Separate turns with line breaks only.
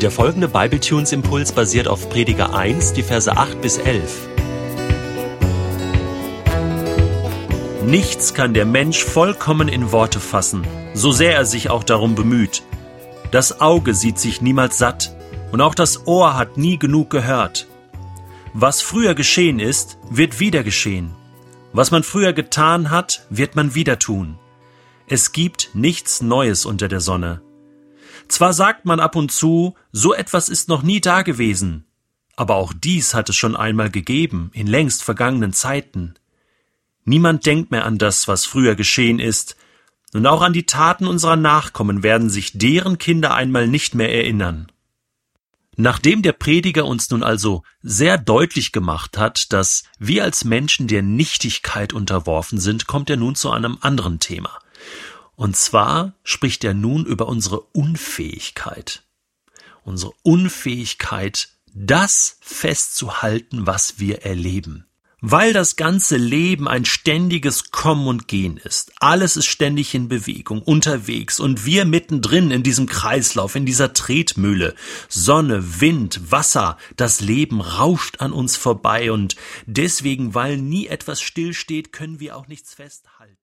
Der folgende Bibletunes-Impuls basiert auf Prediger 1, die Verse 8 bis 11. Nichts kann der Mensch vollkommen in Worte fassen, so sehr er sich auch darum bemüht. Das Auge sieht sich niemals satt und auch das Ohr hat nie genug gehört. Was früher geschehen ist, wird wieder geschehen. Was man früher getan hat, wird man wieder tun. Es gibt nichts Neues unter der Sonne. Zwar sagt man ab und zu, so etwas ist noch nie dagewesen, aber auch dies hat es schon einmal gegeben, in längst vergangenen Zeiten. Niemand denkt mehr an das, was früher geschehen ist, und auch an die Taten unserer Nachkommen werden sich deren Kinder einmal nicht mehr erinnern. Nachdem der Prediger uns nun also sehr deutlich gemacht hat, dass wir als Menschen der Nichtigkeit unterworfen sind, kommt er nun zu einem anderen Thema. Und zwar spricht er nun über unsere Unfähigkeit. Unsere Unfähigkeit, das festzuhalten, was wir erleben. Weil das ganze Leben ein ständiges Kommen und Gehen ist. Alles ist ständig in Bewegung, unterwegs und wir mittendrin in diesem Kreislauf, in dieser Tretmühle. Sonne, Wind, Wasser, das Leben rauscht an uns vorbei und deswegen, weil nie etwas stillsteht, können wir auch nichts festhalten.